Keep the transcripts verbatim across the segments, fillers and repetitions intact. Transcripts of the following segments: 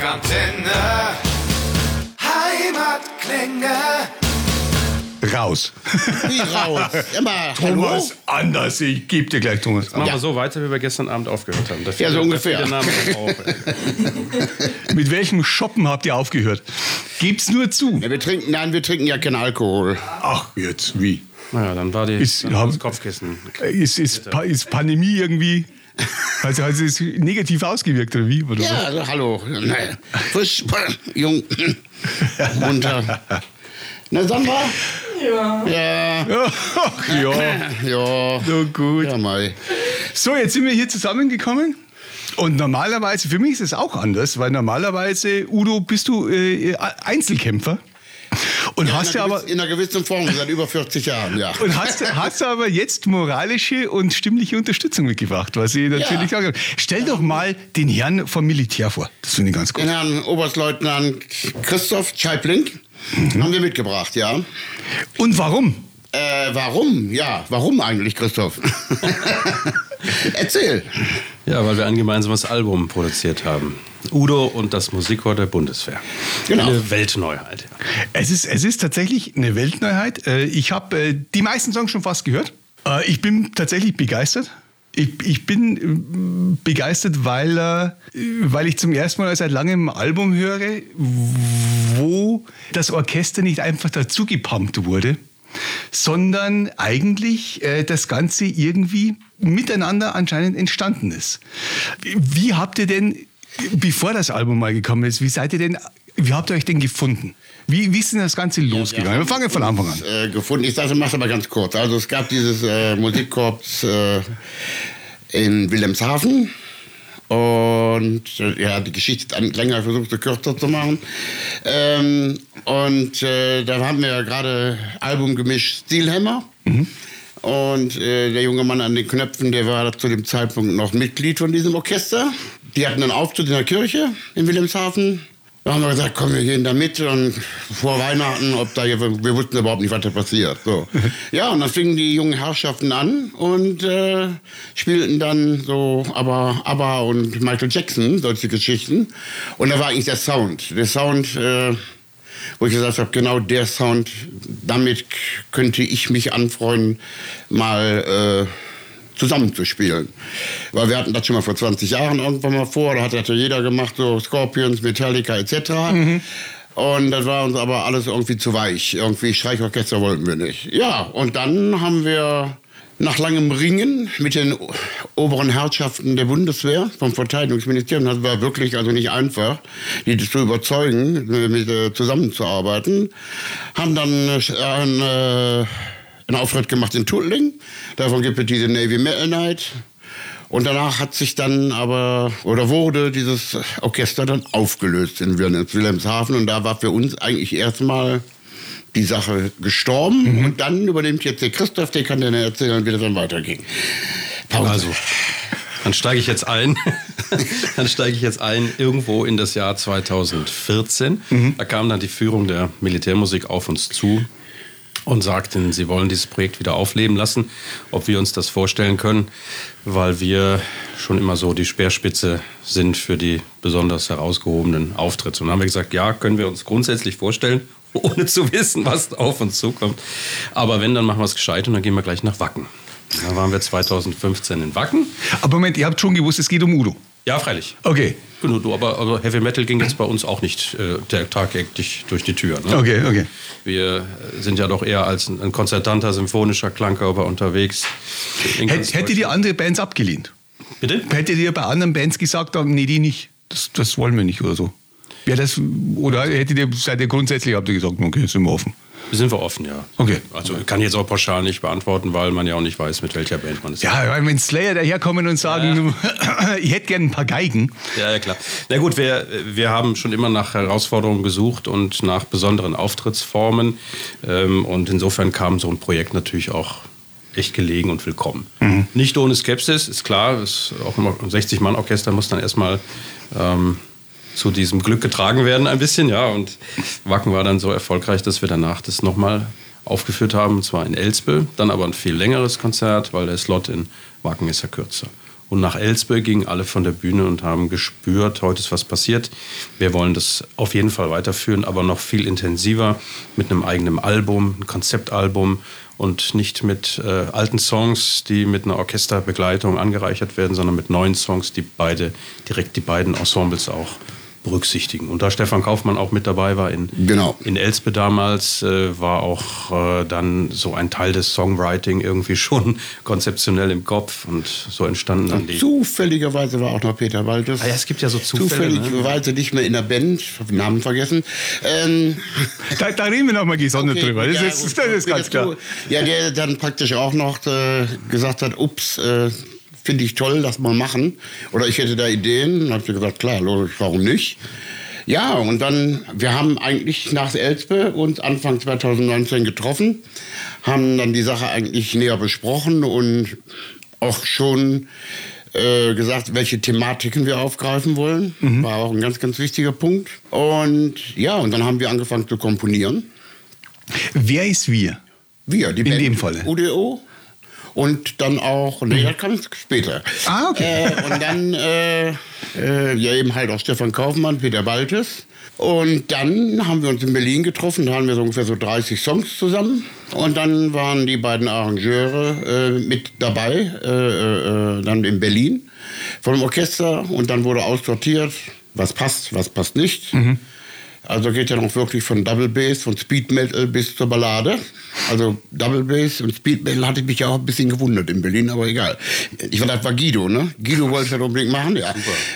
Rockantenne. Heimatklänge. Raus. Wie raus? Immer, Thomas, hallo? anders. Ich gebe dir gleich, Thomas. Machen Ja. wir so weiter, wie wir gestern Abend aufgehört haben. Da Ja, so fiel- ungefähr. da fiel der Name auch. Mit welchem Shoppen habt ihr aufgehört? Gebt's nur zu. Ja, wir trinken, nein, wir trinken ja keinen Alkohol. Ach, jetzt, wie? Naja, dann war die Ist- dann war das haben- Kopfkissen. Ist, ist, Pa- ist Pandemie irgendwie... Also hat es negativ ausgewirkt, oder wie? Oder Ja, also, hallo. Nein. Frisch, jung, munter. Na, Sandra? Ja. Ja. was? Ach, ja, Ja. so gut. Ja, Mai. So, jetzt sind wir hier zusammengekommen. Und normalerweise, für mich ist es auch anders, weil normalerweise, Udo, bist du äh, Einzelkämpfer. Und hast in, ja einer aber... gewiss- in einer gewissen Form, seit über vierzig Jahren, ja. Und hast, hast aber jetzt moralische und stimmliche Unterstützung mitgebracht, was ich natürlich Ja. sagen kann. Stell doch mal den Herrn vom Militär vor. Das finde ich ganz gut. Den Herrn Oberstleutnant Christoph Scheibling Mhm. haben wir mitgebracht, ja. Und warum? Äh, warum? Ja, warum eigentlich, Christoph? Erzähl. Ja, weil wir ein gemeinsames Album produziert haben. Udo und das Musikchor der Bundeswehr. Genau. Eine Weltneuheit. Ja. Es ist, es ist tatsächlich eine Weltneuheit. Äh, Ich habe äh, die meisten Songs schon fast gehört. Äh, Ich bin tatsächlich begeistert. Ich, ich bin äh, begeistert, weil, äh, weil ich zum ersten Mal seit langem ein Album höre, wo das Orchester nicht einfach dazu gepumpt wurde, sondern eigentlich äh, das Ganze irgendwie miteinander anscheinend entstanden ist. Wie habt ihr denn, bevor das Album mal gekommen ist, wie seid ihr denn, wie habt ihr euch denn gefunden? Wie, wie ist denn das Ganze losgegangen? Wir fangen von Anfang an. Äh, gefunden. Ich sage, mach's aber ganz kurz. Also es gab dieses äh, Musikkorps äh, in Wilhelmshaven. Und äh, ja, die Geschichte ist länger versucht, so kürzer zu machen. Ähm, und äh, da haben wir ja gerade Album gemischt, Steelhammer. Mhm. Und äh, der junge Mann an den Knöpfen, der war zu dem Zeitpunkt noch Mitglied von diesem Orchester. Die hatten einen Auftritt in der Kirche in Wilhelmshaven. Da haben wir gesagt, komm, wir gehen da mit und vor Weihnachten, ob da, wir wussten überhaupt nicht, was da passiert. So. Ja, und dann fingen die jungen Herrschaften an und äh, spielten dann so aber ABBA und Michael Jackson, solche Geschichten. Und da war eigentlich der Sound. Der Sound, äh, wo ich gesagt habe, genau der Sound, damit könnte ich mich anfreunden, mal... Äh, zusammenzuspielen. Weil wir hatten das schon mal vor zwanzig Jahren irgendwann mal vor, da hat das ja jeder gemacht, so Scorpions, Metallica et cetera. Mhm. Und das war uns aber alles irgendwie zu weich. Irgendwie Streichorchester wollten wir nicht. Ja, und dann haben wir nach langem Ringen mit den oberen Herrschaften der Bundeswehr, vom Verteidigungsministerium, das war wirklich also nicht einfach, die zu überzeugen, mit, äh, zusammenzuarbeiten, haben dann äh, ein, äh, einen Auftritt gemacht in Tuttlingen. Davon gibt es diese Navy Metal Night. Und danach hat sich dann aber, oder wurde dieses Orchester dann aufgelöst in Wilhelmshaven. Und da war für uns eigentlich erstmal die Sache gestorben. Mhm. Und dann übernimmt jetzt der Christoph, der kann dir erzählen, wie das dann weiterging. Pause. Also, dann steige ich jetzt ein. Dann steige ich jetzt ein irgendwo in das Jahr zweitausendvierzehn. Mhm. Da kam dann die Führung der Militärmusik auf uns zu und sagten, sie wollen dieses Projekt wieder aufleben lassen, ob wir uns das vorstellen können, weil wir schon immer so die Speerspitze sind für die besonders herausgehobenen Auftritte. Und dann haben wir gesagt, ja, können wir uns grundsätzlich vorstellen, ohne zu wissen, was auf uns zukommt. Aber wenn, dann machen wir es gescheit und dann gehen wir gleich nach Wacken. Da waren wir zweitausendfünfzehn in Wacken. Aber Moment, ihr habt schon gewusst, es geht um Udo. Ja, freilich. Okay. Genau, du, aber, aber Heavy Metal ging jetzt bei uns auch nicht äh, tagtäglich durch die Tür. Ne? Okay, okay. Wir sind ja doch eher als ein, ein konzertanter, symphonischer Klangkörper unterwegs. Hätt, hättet ihr andere Bands abgelehnt? Bitte? Hättet ihr bei anderen Bands gesagt, nee, die nicht, das, das wollen wir nicht oder so? Ja, das, oder hättet ihr, seid ihr grundsätzlich, habt ihr gesagt, okay, sind wir offen? Sind wir offen, ja. Okay. Also ich kann jetzt auch pauschal nicht beantworten, weil man ja auch nicht weiß, mit welcher Band man ist. Ja, wenn Slayer daherkommen und sagen, ja. ich hätte gerne ein paar Geigen. Ja, ja, klar. Na gut, wir, wir haben schon immer nach Herausforderungen gesucht und nach besonderen Auftrittsformen. Und insofern kam so ein Projekt natürlich auch echt gelegen und willkommen. Mhm. Nicht ohne Skepsis, ist klar. Ist auch immer ein sechzig-Mann-Orchester muss dann erstmal ähm, zu diesem Glück getragen werden ein bisschen. Ja, und Wacken war dann so erfolgreich, dass wir danach das nochmal aufgeführt haben, und zwar in Elspe. Dann aber ein viel längeres Konzert, weil der Slot in Wacken ist ja kürzer. Und nach Elspe gingen alle von der Bühne und haben gespürt, heute ist was passiert. Wir wollen das auf jeden Fall weiterführen, aber noch viel intensiver mit einem eigenen Album, ein Konzeptalbum und nicht mit äh, alten Songs, die mit einer Orchesterbegleitung angereichert werden, sondern mit neuen Songs, die beide direkt die beiden Ensembles auch berücksichtigen. Und da Stefan Kaufmann auch mit dabei war in, genau. in Elspe damals, äh, war auch äh, dann so ein Teil des Songwriting irgendwie schon konzeptionell im Kopf und so entstanden dann die... Zufälligerweise war auch noch Peter Walters. Ah ja, es gibt ja so Zufälle. Zufälligerweise ne? nicht mehr in der Band, ich habe den Namen vergessen. Ähm, da, da reden wir nochmal gesondert okay, drüber, das, ja, ist, gut, das ist ganz klar. Ja, der dann praktisch auch noch äh, gesagt hat, ups, äh, finde ich toll, das mal machen. Oder ich hätte da Ideen. Dann habe ich gesagt, klar, logisch, warum nicht? Ja, und dann, wir haben eigentlich nach Elspe uns Anfang zwanzig neunzehn getroffen, haben dann die Sache eigentlich näher besprochen und auch schon äh, gesagt, welche Thematiken wir aufgreifen wollen. Mhm. War auch ein ganz, ganz wichtiger Punkt. Und ja, und dann haben wir angefangen zu komponieren. Wer ist wir? Wir, die In Band dem Falle. U D O. Und dann auch, nee, das kam später. Ah, okay. Äh, und dann, äh, äh, ja eben halt auch Stefan Kaufmann, Peter Baltes. Und dann haben wir uns in Berlin getroffen, da haben wir so ungefähr so dreißig Songs zusammen. Und dann waren die beiden Arrangeure äh, mit dabei, äh, äh, dann in Berlin, vom Orchester. Und dann wurde aussortiert, was passt, was passt nicht. Mhm. Also geht ja noch wirklich von Double Bass, von Speed Metal bis zur Ballade. Also Double Bass und Speed Metal hatte ich mich ja auch ein bisschen gewundert in Berlin, aber egal. Ich war, das war Guido, ne? Guido wollte es ja unbedingt machen, ja.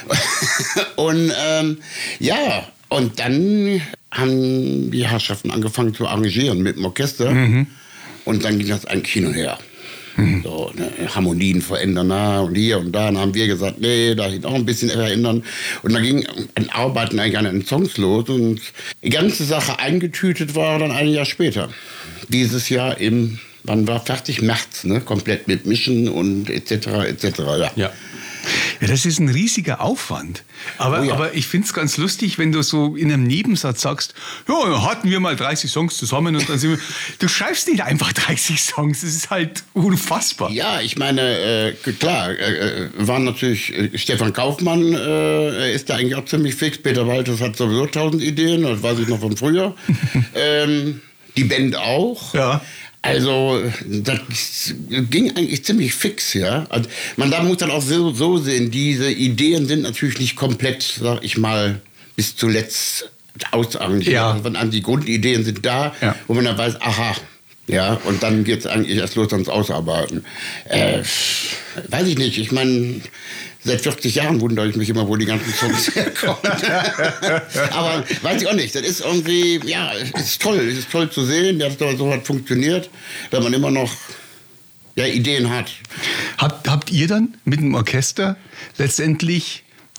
Und ähm, ja, und dann haben die Herrschaften angefangen zu arrangieren mit dem Orchester. Mhm. Und dann ging das eigentlich hin und her. Mhm. So, ne, Harmonien verändern da und hier und da. Dann haben wir gesagt, nee, da auch ein bisschen verändern. Und dann ging ein Arbeiten eigentlich an den Songs los. Und die ganze Sache eingetütet war dann ein Jahr später. Dieses Jahr im, wann war fertig? März, ne? Komplett mit Mischen und et cetera et cetera. Ja. Ja. Ja, das ist ein riesiger Aufwand. Aber, oh ja. aber ich finde es ganz lustig, wenn du so in einem Nebensatz sagst, ja, hatten wir mal dreißig Songs zusammen und dann sind wir... Du schreibst nicht einfach dreißig Songs, das ist halt unfassbar. Ja, ich meine, äh, klar, äh, waren natürlich, äh, Stefan Kaufmann äh, ist da eigentlich auch ziemlich fix, Peter Walters hat sowieso tausend Ideen, das weiß ich noch von früher. ähm, die Band auch. Ja. Also, das ging eigentlich ziemlich fix, ja. Also, man da muss dann auch so, so sehen, diese Ideen sind natürlich nicht komplett, sag ich mal, bis zuletzt ausarrangiert. Ja. Also, die Grundideen sind da, ja. wo man dann weiß, aha, ja, und dann geht es eigentlich erst los ans Ausarbeiten. Äh, weiß ich nicht, ich meine, seit vierzig Jahren wundere ich mich immer, wo die ganzen Songs herkommen. Aber weiß ich auch nicht, das ist irgendwie, ja, es ist toll, es ist toll zu sehen, dass das so hat funktioniert, dass man immer noch ja, Ideen hat. Habt, habt ihr dann mit dem Orchester letztendlich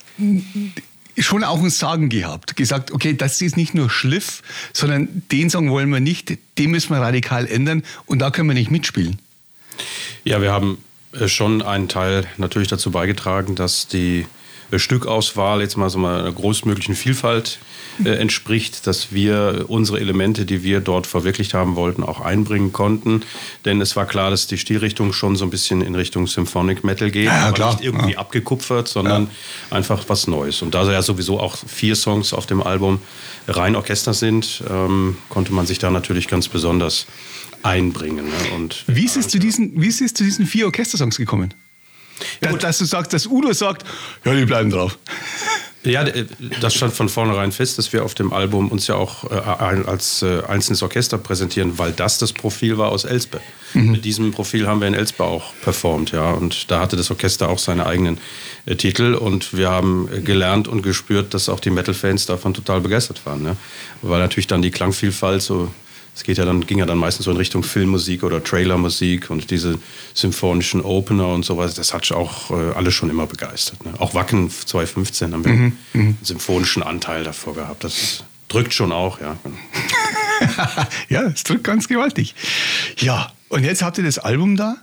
schon auch ein Sagen gehabt? Gesagt, okay, das ist nicht nur Schliff, sondern den Song wollen wir nicht, den müssen wir radikal ändern und da können wir nicht mitspielen. Ja, wir haben schon einen Teil natürlich dazu beigetragen, dass die Stückauswahl jetzt mal so mal einer großmöglichen Vielfalt äh, entspricht, dass wir unsere Elemente, die wir dort verwirklicht haben wollten, auch einbringen konnten. Denn es war klar, dass die Stilrichtung schon so ein bisschen in Richtung Symphonic Metal geht, ja, aber klar. nicht irgendwie ja. abgekupfert, sondern ja. einfach was Neues. Und da ja sowieso auch vier Songs auf dem Album rein Orchester sind, ähm, konnte man sich da natürlich ganz besonders einbringen. Ne? Und, wie, ist es zu diesen, wie ist es zu diesen vier Orchestersongs gekommen? Ja, dass, dass du sagst, dass Udo sagt, ja, die bleiben drauf. Ja, das stand von vornherein fest, dass wir auf dem Album uns ja auch als einzelnes Orchester präsentieren, weil das das Profil war aus Elspe. Mhm. Mit diesem Profil haben wir in Elspe auch performt, ja, und da hatte das Orchester auch seine eigenen äh, Titel und wir haben gelernt und gespürt, dass auch die Metal-Fans davon total begeistert waren, ne? Weil natürlich dann die Klangvielfalt so Es geht ja dann, ging ja dann meistens so in Richtung Filmmusik oder Trailermusik und diese symphonischen Opener und sowas. Das hat auch äh, alle schon immer begeistert. Ne? Auch Wacken zwanzig fünfzehn haben wir mhm. einen symphonischen Anteil davor gehabt. Das drückt schon auch, ja. Ja, es drückt ganz gewaltig. Ja, und jetzt habt ihr das Album da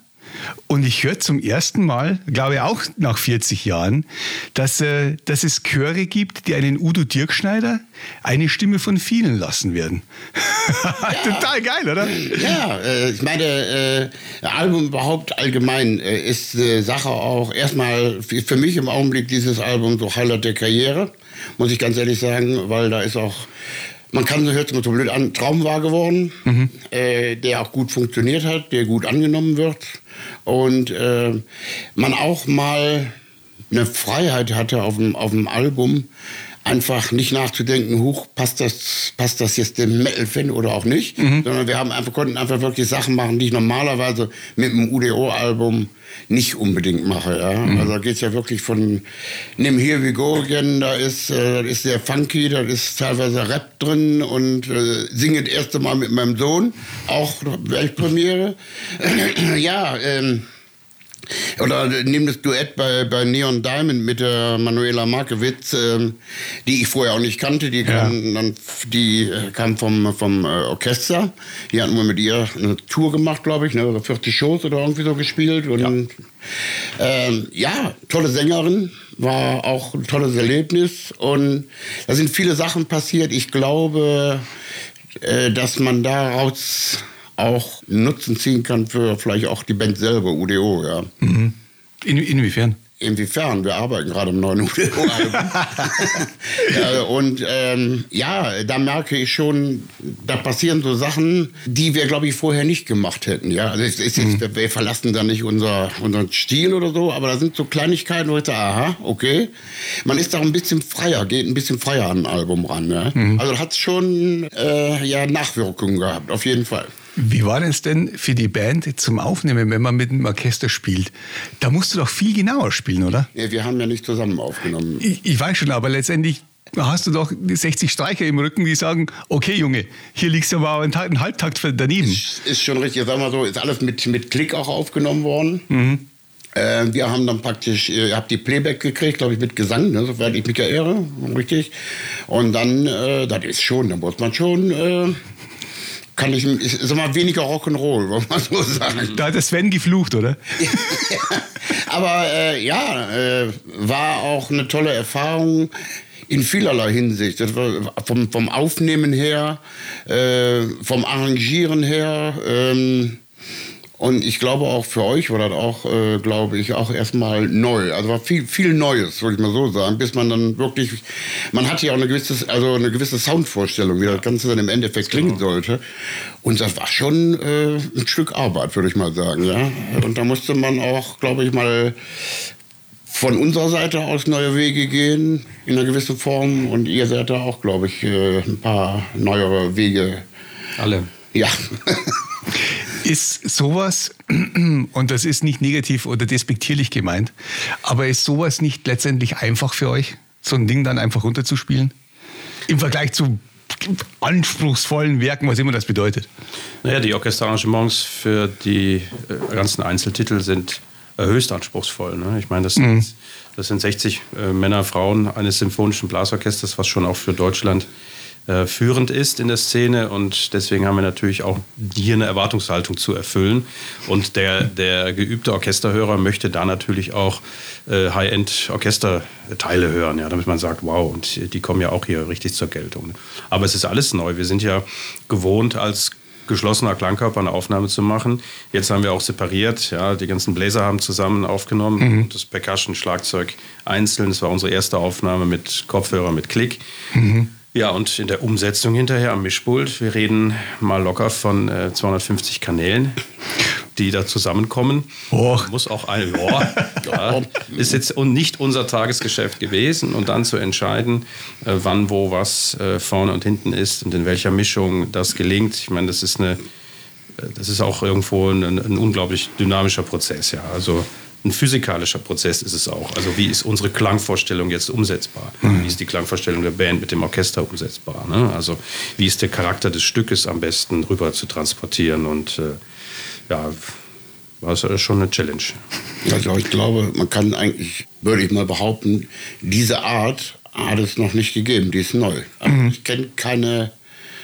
Und ich höre zum ersten Mal, glaube ich auch nach vierzig Jahren, dass, äh, dass es Chöre gibt, die einen Udo Dirkschneider eine Stimme von vielen lassen werden. Ja. Total geil, oder? Ja, äh, ich meine, äh, Album überhaupt allgemein äh, ist äh, Sache auch erstmal für, für mich im Augenblick dieses Album so Highlight der Karriere, muss ich ganz ehrlich sagen, weil da ist auch, man kann, hört sich mal so blöd an, Traum wahr geworden, mhm. äh, der auch gut funktioniert hat, der gut angenommen wird und äh, man auch mal eine Freiheit hatte auf dem, auf dem Album, einfach nicht nachzudenken, huch, passt das, passt das jetzt dem Metal-Fan oder auch nicht, mhm. sondern wir haben einfach, konnten einfach wirklich Sachen machen, die ich normalerweise mit einem U D O-Album nicht unbedingt mache. Ja? Mhm. Also da geht es ja wirklich von nimm Here We Go Again, da ist, äh, ist sehr funky, da ist teilweise Rap drin und äh, singe das erste Mal mit meinem Sohn, auch Weltpremiere. ja, ähm, Oder nimm das Duett bei, bei Neon Diamond mit der Manuela Markowitz, ähm, die ich vorher auch nicht kannte. Die kam, ja. dann, die kam vom, vom äh, Orchester. Die hatten wir mit ihr eine Tour gemacht, glaube ich, ne, oder vierzig Shows oder irgendwie so gespielt. Und, ja. Ähm, ja, tolle Sängerin, war auch ein tolles Erlebnis. Und da sind viele Sachen passiert. Ich glaube, äh, dass man daraus auch Nutzen ziehen kann für vielleicht auch die Band selber, U D O, ja. Mhm. In, inwiefern? Inwiefern? Wir arbeiten gerade im neuen U D O-Album. ja, und ähm, ja, da merke ich schon, da passieren so Sachen, die wir, glaube ich, vorher nicht gemacht hätten. Ja? Also es ist jetzt, mhm. wir verlassen da nicht unser, unseren Stil oder so, aber da sind so Kleinigkeiten, wo ich sage, aha, okay. Man ist da ein bisschen freier, geht ein bisschen freier an ein Album ran. Ja? Mhm. Also hat es schon äh, ja, Nachwirkungen gehabt, auf jeden Fall. Wie war es denn für die Band zum Aufnehmen, wenn man mit dem Orchester spielt? Da musst du doch viel genauer spielen, oder? Ja, wir haben ja nicht zusammen aufgenommen. Ich, ich weiß schon, aber letztendlich hast du doch sechzig Streicher im Rücken, die sagen, okay Junge, hier liegst du aber einen, einen Halbtakt daneben. Ist, ist schon richtig, sag mal so, ist alles mit, mit Klick auch aufgenommen worden. Mhm. Äh, wir haben dann praktisch, ihr habt die Playback gekriegt, glaube ich, mit Gesang, ne, soweit ich mich erinnere, richtig. Und dann, äh, das ist schon, da muss man schon... Äh, kann ich, ich sag mal, weniger Rock'n'Roll, wollen wir so sagen. Da hat der Sven geflucht, oder? ja, aber äh, ja, äh, war auch eine tolle Erfahrung in vielerlei Hinsicht. Das war vom, vom Aufnehmen her, äh, vom Arrangieren her. Ähm, und ich glaube auch für euch war das auch, äh, glaube ich, auch erstmal neu. Also war viel, viel Neues, würde ich mal so sagen, bis man dann wirklich, man hatte ja auch eine gewisse, also eine gewisse Soundvorstellung, wie das Ganze dann im Endeffekt klingen sollte. Und das war schon äh, ein Stück Arbeit, würde ich mal sagen, ja. Und da musste man auch, glaube ich, mal von unserer Seite aus neue Wege gehen, in einer gewissen Form. Und ihr seid da auch, glaube ich, äh, ein paar neuere Wege. Alle. Ja. Ist sowas, und das ist nicht negativ oder despektierlich gemeint, aber ist sowas nicht letztendlich einfach für euch, so ein Ding dann einfach runterzuspielen? Im Vergleich zu anspruchsvollen Werken, was immer das bedeutet. Naja, die Orchesterarrangements für die äh, ganzen Einzeltitel sind äh, höchst anspruchsvoll. Ne? Ich meine, das sind, mhm. das sind sechzig äh, Männer, Frauen eines symphonischen Blasorchesters, was schon auch für Deutschland Äh, führend ist in der Szene, und deswegen haben wir natürlich auch hier eine Erwartungshaltung zu erfüllen, und der, der geübte Orchesterhörer möchte da natürlich auch äh, High-End-Orchesterteile hören, ja, damit man sagt, wow, und die kommen ja auch hier richtig zur Geltung. Aber es ist alles neu. Wir sind ja gewohnt, als geschlossener Klangkörper eine Aufnahme zu machen. Jetzt haben wir auch separiert, ja, die ganzen Bläser haben zusammen aufgenommen, mhm. das Percussion, Schlagzeug einzeln. Das war unsere erste Aufnahme mit Kopfhörer, mit Klick. Mhm. Ja, und in der Umsetzung hinterher am Mischpult, wir reden mal locker von äh, zweihundertfünfzig Kanälen, die da zusammenkommen. Oh. Muss auch ein, oh, ja, ist jetzt nicht unser Tagesgeschäft gewesen, und dann zu entscheiden, äh, wann, wo, was äh, vorne und hinten ist und in welcher Mischung das gelingt. Ich meine, das ist eine, das ist auch irgendwo ein, ein unglaublich dynamischer Prozess, ja. Also ein physikalischer Prozess ist es auch. Also wie ist unsere Klangvorstellung jetzt umsetzbar? Mhm. Wie ist die Klangvorstellung der Band mit dem Orchester umsetzbar? Ne? Also wie ist der Charakter des Stückes am besten rüber zu transportieren? Und äh, ja, war es schon eine Challenge. Also ich glaube, man kann eigentlich, würde ich mal behaupten, diese Art hat es noch nicht gegeben. Die ist neu. Also mhm. ich kenne keine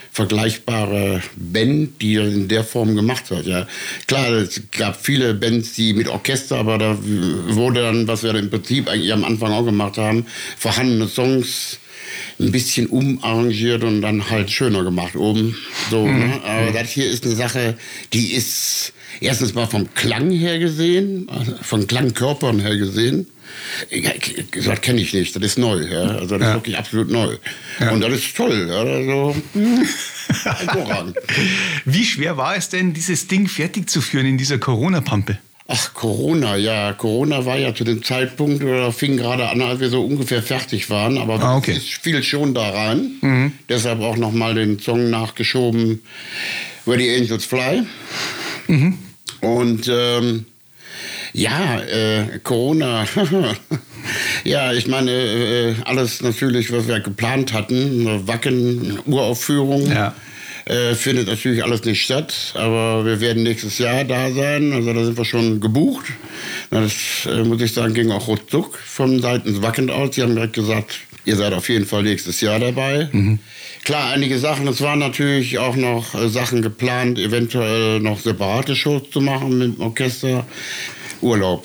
vergleichbare Band, die das in der Form gemacht hat. Ja. Klar, es gab viele Bands, die mit Orchester, aber da wurde dann, was wir im Prinzip eigentlich am Anfang auch gemacht haben, vorhandene Songs ein bisschen umarrangiert und dann halt schöner gemacht oben. So, mhm. ne? Aber das hier ist eine Sache, die ist erstens mal vom Klang her gesehen, also von Klangkörpern her gesehen. Das kenne ich nicht, das ist neu. Ja? Also das ja. ist wirklich absolut neu. Ja. Und das ist toll. Ja? Also, hervorragend. Wie schwer war es denn, dieses Ding fertig zu führen in dieser Corona-Pampe? Ach, Corona, ja. Corona war ja zu dem Zeitpunkt, oder fing gerade an, als wir so ungefähr fertig waren. Aber ah, okay. es fiel schon da rein. Mhm. Deshalb auch nochmal den Song nachgeschoben, Where the Angels Fly. Mhm. Und ähm, ja, äh, Corona. Ja, ich meine, äh, alles natürlich, was wir geplant hatten. Eine Wacken, Uraufführung. Ja. Äh, findet natürlich alles nicht statt, aber wir werden nächstes Jahr da sein, also da sind wir schon gebucht. Das, äh, muss ich sagen, ging auch ruckzuck von seitens Wacken aus. Sie haben direkt gesagt, ihr seid auf jeden Fall nächstes Jahr dabei. Mhm. Klar, einige Sachen, es waren natürlich auch noch äh, Sachen geplant, eventuell noch separate Shows zu machen mit dem Orchester. Urlaub.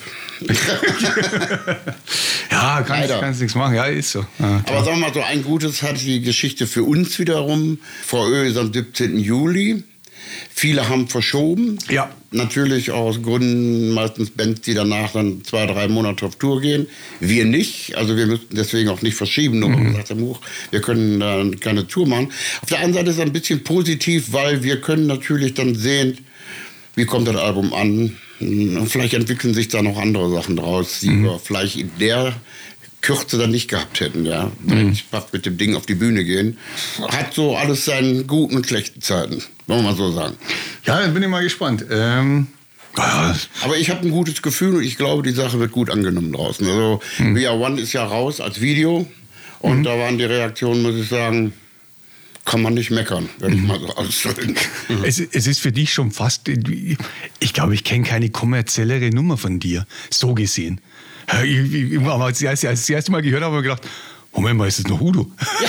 Ja, kannst, kannst nichts machen, ja, ist so. Ja, aber sagen wir mal so, ein Gutes hat die Geschichte für uns wiederum. Frau Ö ist am siebzehnten Juli. Viele haben verschoben. Ja. Natürlich aus Gründen, meistens Bands, die danach dann zwei, drei Monate auf Tour gehen. Wir nicht. Also wir müssten deswegen auch nicht verschieben. Nur mhm. gesagt, wir können dann keine Tour machen. Auf der anderen Seite ist es ein bisschen positiv, weil wir können natürlich dann sehen, wie kommt das Album an. Und vielleicht entwickeln sich da noch andere Sachen draus, die mhm. wir vielleicht in der Kürze dann nicht gehabt hätten. Ja. Mhm. Mit dem Ding auf die Bühne gehen. Hat so alles seine guten und schlechten Zeiten, wollen wir mal so sagen. Ja, dann bin ich mal gespannt. Ähm, ja. Aber ich habe ein gutes Gefühl und ich glaube, die Sache wird gut angenommen draußen. Also mhm. We Are One ist ja raus als Video und mhm. da waren die Reaktionen, muss ich sagen, kann man nicht meckern, werde ich mal so ausdrücken. Es, es ist für dich schon fast, ich glaube, ich kenne keine kommerziellere Nummer von dir, so gesehen. Ich, ich, als ich das erste Mal gehört habe, habe ich gedacht, Moment mal, ist das noch Udo?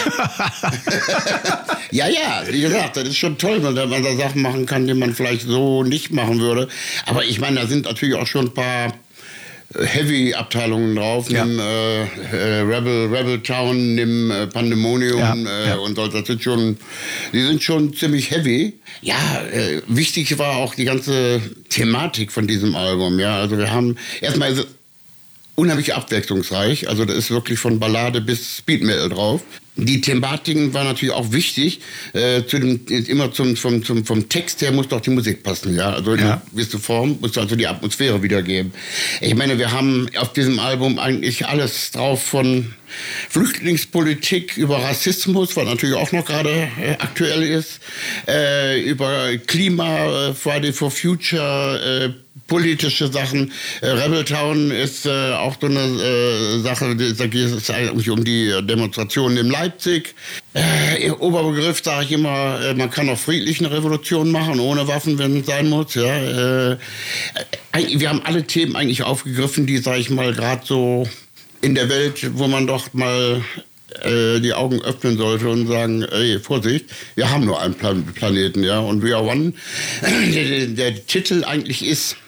Ja. ja, ja, wie gesagt, das ist schon toll, wenn man da Sachen machen kann, die man vielleicht so nicht machen würde. Aber ich meine, da sind natürlich auch schon ein paar Heavy-Abteilungen drauf, ja. nimm äh, äh, Rebel, Rebel Town, nimm äh, Pandemonium ja, äh, ja. und so, das sind schon, die sind schon ziemlich heavy. Ja, äh, wichtig war auch die ganze Thematik von diesem Album. Ja, also wir haben erstmal ist es unheimlich abwechslungsreich, also da ist wirklich von Ballade bis Speed Metal drauf. Die Thematiken waren natürlich auch wichtig. Äh, zu dem, immer zum, vom, zum, vom Text her muss doch die Musik passen. Ja? Also in einer gewissen Form muss also die Atmosphäre wiedergeben. Ich meine, wir haben auf diesem Album eigentlich alles drauf, von Flüchtlingspolitik über Rassismus, was natürlich auch noch gerade äh, aktuell ist, äh, über Klima, äh, Friday for Future, äh, politische Sachen. Äh, Rebel Town ist äh, auch so eine äh, Sache, da geht es eigentlich um die Demonstrationen in Leipzig. Äh, Oberbegriff sage ich immer, äh, man kann auch friedlich eine Revolution machen, ohne Waffen, wenn es sein muss. Ja. Äh, wir haben alle Themen eigentlich aufgegriffen, die, sage ich mal, gerade so in der Welt, wo man doch mal äh, die Augen öffnen sollte und sagen, ey, Vorsicht, wir haben nur einen Plan- Planeten, ja, und We Are One. Der, der Titel eigentlich ist,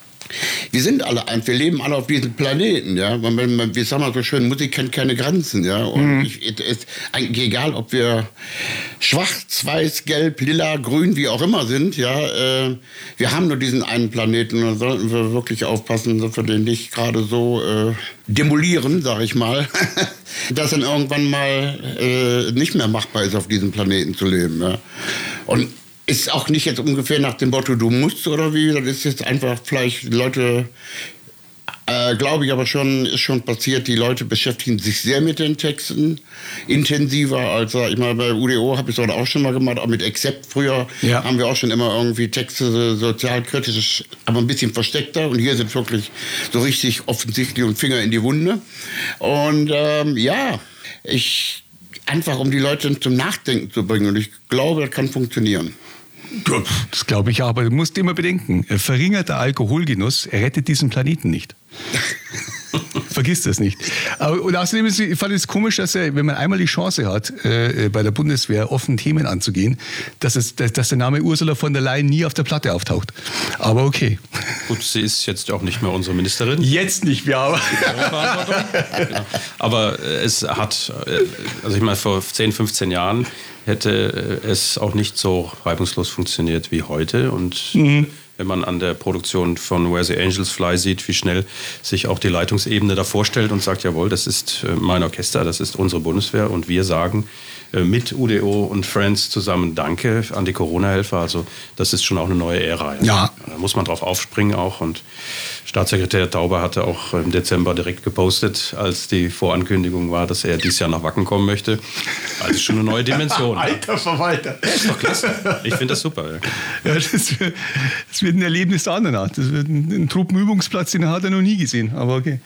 wir sind alle eins, wir leben alle auf diesem Planeten, ja. Man, man, wie sagen wir so schön, Musik kennt keine Grenzen, ja. Und mhm. ich, es ist eigentlich egal, ob wir schwarz, weiß, gelb, lila, grün, wie auch immer sind, ja. Äh, wir haben nur diesen einen Planeten und da sollten wir wirklich aufpassen, dass wir den nicht gerade so äh, demolieren, sag ich mal, dass dann irgendwann mal äh, nicht mehr machbar ist, auf diesem Planeten zu leben, ja. Und ist auch nicht jetzt ungefähr nach dem Motto, du musst oder wie, das ist jetzt einfach vielleicht Leute, äh, glaube ich aber schon, ist schon passiert, die Leute beschäftigen sich sehr mit den Texten, intensiver als, ich mal bei U D O habe ich es auch schon mal gemacht, auch mit Accept früher ja. haben wir auch schon immer irgendwie Texte sozialkritisch, aber ein bisschen versteckter und hier sind wirklich so richtig offensichtlich und Finger in die Wunde und ähm, ja, ich, einfach um die Leute zum Nachdenken zu bringen und ich glaube, das kann funktionieren. Das glaube ich, aber du musst immer bedenken, verringerter Alkoholgenuss rettet diesen Planeten nicht. Vergiss das nicht. Aber, und außerdem ist, ich fand es komisch, dass er, wenn man einmal die Chance hat, äh, bei der Bundeswehr offen Themen anzugehen, dass, es, dass, dass der Name Ursula von der Leyen nie auf der Platte auftaucht. Aber okay. Gut, sie ist jetzt auch nicht mehr unsere Ministerin. Jetzt nicht mehr, aber... aber es hat, also ich meine, vor zehn, fünfzehn Jahren hätte es auch nicht so reibungslos funktioniert wie heute. Und mhm. wenn man an der Produktion von Where the Angels Fly sieht, wie schnell sich auch die Leitungsebene da vorstellt und sagt, jawohl, das ist mein Orchester, das ist unsere Bundeswehr und wir sagen mit U D O und Friends zusammen Danke an die Corona-Helfer. Also das ist schon auch eine neue Ära. Also, ja. Da muss man drauf aufspringen auch. Und Staatssekretär Tauber hatte auch im Dezember direkt gepostet, als die Vorankündigung war, dass er dieses Jahr nach Wacken kommen möchte. Also schon eine neue Dimension. Alter Verwalter. Ja, ist doch klasse. Ich finde das super. Ja, das, wird, das wird ein Erlebnis der anderen Art. Das wird ein, ein Truppenübungsplatz, den hat er noch nie gesehen. Aber okay.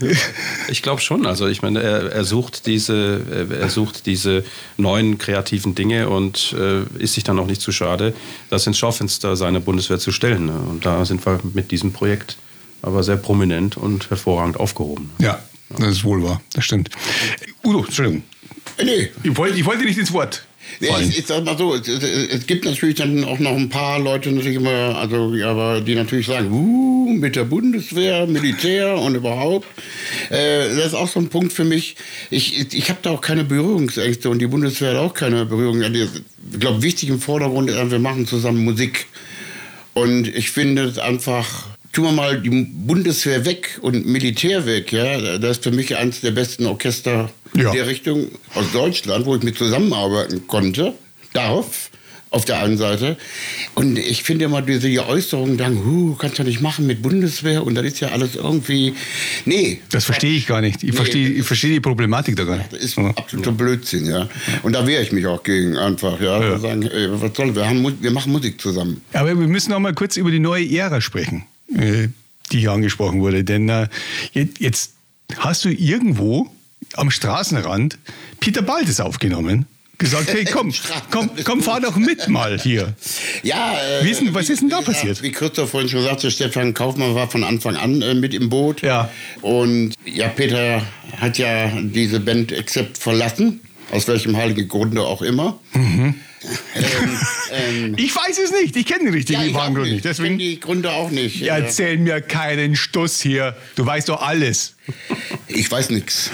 Ich glaube schon. Also ich meine, er, er sucht diese, er sucht diese neuen kreativen Dinge und äh, ist sich dann auch nicht zu schade, das ins Schaufenster seiner Bundeswehr zu stellen. Ne? Und da sind wir mit diesem Projekt aber sehr prominent und hervorragend aufgehoben. Ja, das ist wohl wahr. Das stimmt. Udo, Entschuldigung. Nee. Ich wollte, ich wollte nicht ins Wort. Ja, ich, ich sag mal so, es, es gibt natürlich dann auch noch ein paar Leute, natürlich immer, also, aber die natürlich sagen, uh, mit der Bundeswehr, Militär und überhaupt. Äh, das ist auch so ein Punkt für mich. Ich, ich, ich habe da auch keine Berührungsängste und die Bundeswehr hat auch keine Berührungsängste. Ich glaube, wichtig im Vordergrund ist, wir machen zusammen Musik. Und ich finde es einfach, tun wir mal die Bundeswehr weg und Militär weg, ja, das ist für mich eines der besten Orchester ja. der Richtung aus Deutschland, wo ich mit zusammenarbeiten konnte, darf, auf der einen Seite. Und ich finde immer diese Äußerungen dann, huh, kannst du nicht machen mit Bundeswehr und das ist ja alles irgendwie, nee. Das verstehe ich gar nicht. Ich nee, verstehe ich verstehe die Problematik da gar nicht. Das ist absoluter Blödsinn, ja. Und da wehre ich mich auch gegen einfach, ja. ja. Sagen, ey, was soll, wir, haben, wir machen Musik zusammen. Aber wir müssen auch mal kurz über die neue Ära sprechen, die hier angesprochen wurde. Denn äh, jetzt hast du irgendwo am Straßenrand Peter Baltes aufgenommen, gesagt, hey, komm, komm, komm, fahr doch mit mal hier. Ja, äh, wie ist denn, was wie, ist denn da wie passiert? Wie Christoph vorhin schon sagte, Stefan Kaufmann war von Anfang an äh, mit im Boot. Ja. Und ja, Peter hat ja diese Band Accept verlassen, aus welchem heiligen Grunde auch immer. Mhm. Ähm, ähm, ich weiß es nicht, ich kenne den richtigen ja, Grund nicht. nicht. Deswegen, ich kenne die Gründe auch nicht. Ja, erzähl mir keinen Stuss hier, du weißt doch alles. Ich weiß nichts.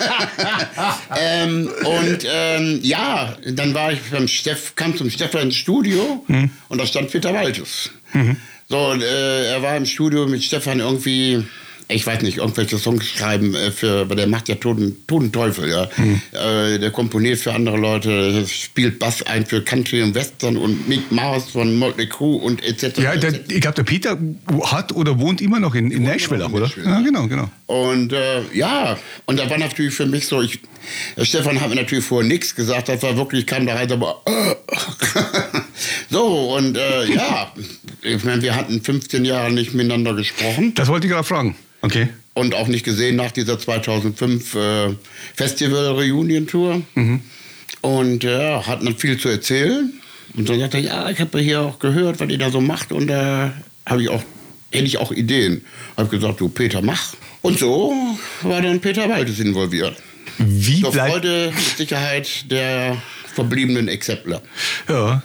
ähm, und ähm, ja, dann war ich beim Steff, kam zum Stefan ins Studio hm. und da stand Peter Baltes. Mhm. So, und, äh, er war im Studio mit Stefan irgendwie, ich weiß nicht, irgendwelche Songs schreiben, äh, für, weil der macht ja Toten, Toten Teufel, ja. Mhm. Äh, der komponiert für andere Leute, spielt Bass ein für Country und Western und Mick Mars von Motley Crue und et cetera. Ja, der, ich glaube, der Peter hat oder wohnt immer noch in, in Nashville, auch, oder? Nashville, ja, genau, genau. Und äh, ja, und da war natürlich für mich so, ich, Stefan hat mir natürlich vorher nichts gesagt, das war wirklich, kam da rein, aber äh, so, und äh, ja, ich meine, wir hatten fünfzehn Jahre nicht miteinander gesprochen. Das wollte ich gerade fragen. Okay. Und auch nicht gesehen nach dieser zweitausendfünf äh, Festival-Reunion-Tour. Mhm. Und ja, äh, hatten dann viel zu erzählen. Und dann sagte er, ja, ich habe hier auch gehört, was ihr da so macht. Und da äh, habe ich auch, hätte ich auch Ideen. Habe gesagt, du Peter, mach. Und so war dann Peter Baltes involviert. Wie Zur bleibt... Freude, Sicherheit der verbliebenen Exemplar. Ja,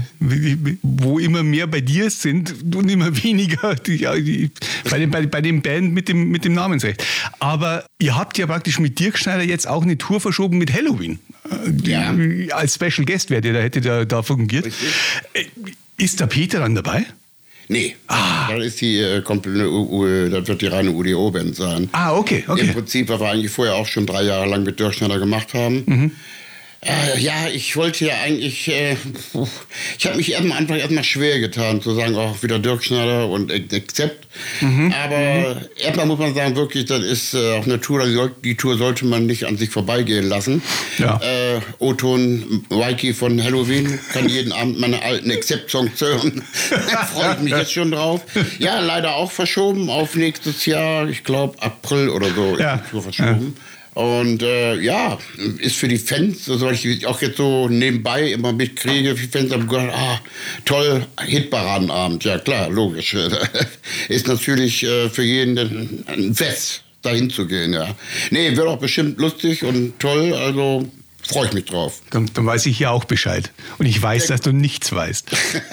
wo immer mehr bei dir sind und immer weniger die, die, bei, dem, bei, bei dem Band mit dem, mit dem Namensrecht. Aber ihr habt ja praktisch mit Dirk Schneider jetzt auch eine Tour verschoben mit Halloween. Ja. Als Special Guest wäre der, da hätte der da fungiert. Richtig. Ist der Peter dann dabei? Nee, ah. das, ist die, äh, komplette, das wird die reine U D O-Band sein. Ah, okay, okay. Im Prinzip, was wir eigentlich vorher auch schon drei Jahre lang mit Dirk Schneider gemacht haben. Mhm. Äh, ja, ich wollte ja eigentlich, äh, ich habe mich am Anfang erstmal schwer getan, zu sagen, auch wieder Dirk Schneider und Accept. Mhm. Aber mhm. erstmal muss man sagen, wirklich, das ist äh, auch eine Tour, die Tour sollte man nicht an sich vorbeigehen lassen. Ja. Äh, O-Ton Waiki von Halloween kann jeden Abend meine alten Accept-Songs hören. Da freue ich mich jetzt schon drauf. Ja, leider auch verschoben auf nächstes Jahr, ich glaube April oder so ja. ist die Tour verschoben. Ja. Und äh, ja, ist für die Fans, so ich auch jetzt so nebenbei immer mitkriege, die Fans haben gesagt, ah, toll, Hitparadenabend. Ja klar, logisch. Ist natürlich äh, für jeden ein Fest, dahin zu gehen, ja. Nee, wird auch bestimmt lustig und toll, also freue ich mich drauf. Dann, dann weiß ich ja auch Bescheid. Und ich weiß, dass du nichts weißt.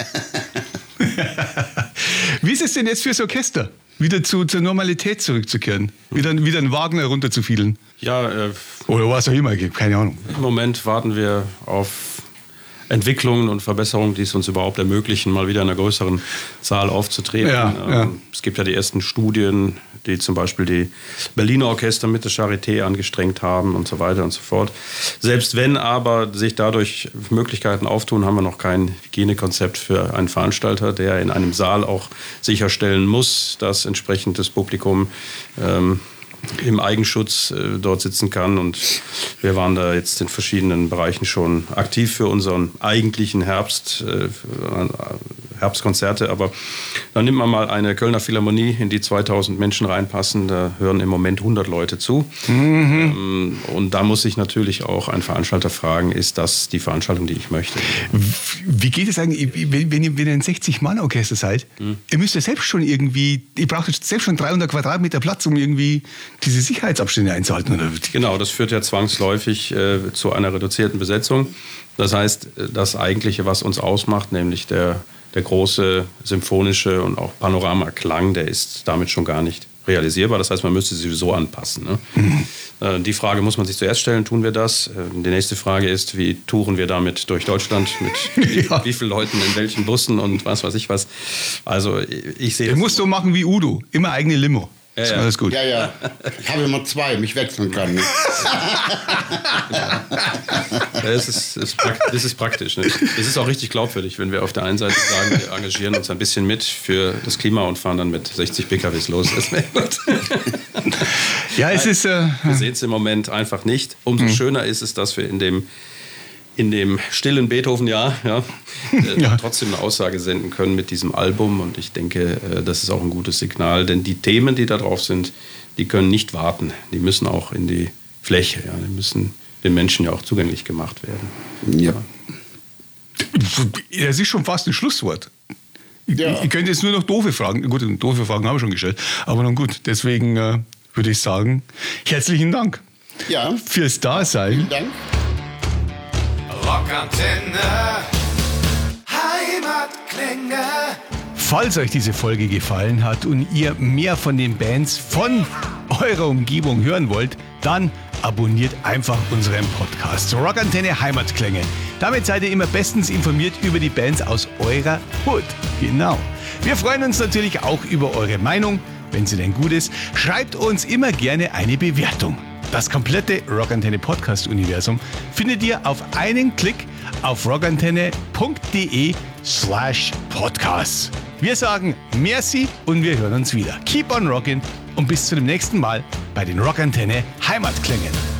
Wie ist es denn jetzt fürs Orchester? Wieder zu, zur Normalität zurückzukehren? Wieder, wieder einen Wagner runterzufielen? Ja, äh, oder was auch immer, keine Ahnung. Im Moment warten wir auf Entwicklungen und Verbesserungen, die es uns überhaupt ermöglichen, mal wieder in einer größeren Zahl aufzutreten. Ja, ähm, ja. Es gibt ja die ersten Studien, die zum Beispiel die Berliner Orchester mit der Charité angestrengt haben und so weiter und so fort. Selbst wenn aber sich dadurch Möglichkeiten auftun, haben wir noch kein Hygienekonzept für einen Veranstalter, der in einem Saal auch sicherstellen muss, dass entsprechend das Publikum ähm, im Eigenschutz äh, dort sitzen kann. Und wir waren da jetzt in verschiedenen Bereichen schon aktiv für unseren eigentlichen Herbst, äh, Herbstkonzerte. Aber dann nimmt man mal eine Kölner Philharmonie, in die zweitausend Menschen reinpassen. Da hören im Moment hundert Leute zu. Mhm. Ähm, und da muss sich natürlich auch ein Veranstalter fragen, ist das die Veranstaltung, die ich möchte? Wie geht es eigentlich, wenn, wenn ihr, wenn ihr ein sechzig-Mann-Orchester seid? Mhm. Ihr müsst ja selbst schon irgendwie, ihr braucht selbst schon dreihundert Quadratmeter Platz, um irgendwie diese Sicherheitsabstände einzuhalten. Oder? Genau, das führt ja zwangsläufig äh, zu einer reduzierten Besetzung. Das heißt, das Eigentliche, was uns ausmacht, nämlich der, der große symphonische und auch Panoramaklang, der ist damit schon gar nicht realisierbar. Das heißt, man müsste sie sowieso anpassen. Ne? Mhm. Äh, die Frage muss man sich zuerst stellen, tun wir das? Äh, die nächste Frage ist, wie touren wir damit durch Deutschland? Mit ja. wie vielen Leuten, in welchen Bussen und was weiß ich was. Also ich sehe... Du musst so machen wie Udo, immer eigene Limo. Ja, ist ja. alles gut. Ja, ja. Ich habe immer zwei, mich wechseln kann. Das ist, ist, das ist praktisch. Ne? Das ist auch richtig glaubwürdig, wenn wir auf der einen Seite sagen, wir engagieren uns ein bisschen mit für das Klima und fahren dann mit sechzig P K Ws los. Das wäre gut. Ja, es ist... Äh, wir sehen es im Moment einfach nicht. Umso mhm. schöner ist es, dass wir in dem in dem stillen Beethoven-Jahr ja, äh, ja. trotzdem eine Aussage senden können mit diesem Album. Und ich denke, äh, das ist auch ein gutes Signal. Denn die Themen, die da drauf sind, die können nicht warten. Die müssen auch in die Fläche. Ja. Die müssen den Menschen ja auch zugänglich gemacht werden. Ja. Das ist schon fast ein Schlusswort. Ja. Ich, ich könnte jetzt nur noch doofe Fragen. Gut, doofe Fragen haben wir schon gestellt. Aber nun gut, deswegen äh, würde ich sagen, herzlichen Dank ja. fürs Dasein. Vielen Dank. Rockantenne, Heimatklänge. Falls euch diese Folge gefallen hat und ihr mehr von den Bands von eurer Umgebung hören wollt, dann abonniert einfach unseren Podcast Rockantenne Heimatklänge. Damit seid ihr immer bestens informiert über die Bands aus eurer Hood. Genau. Wir freuen uns natürlich auch über eure Meinung, wenn sie denn gut ist. Schreibt uns immer gerne eine Bewertung. Das komplette Rockantenne-Podcast-Universum findet ihr auf einen Klick auf rockantenne.de slash podcast. Wir sagen merci und wir hören uns wieder. Keep on rockin' und bis zu dem nächsten Mal bei den Rockantenne Heimatklängen.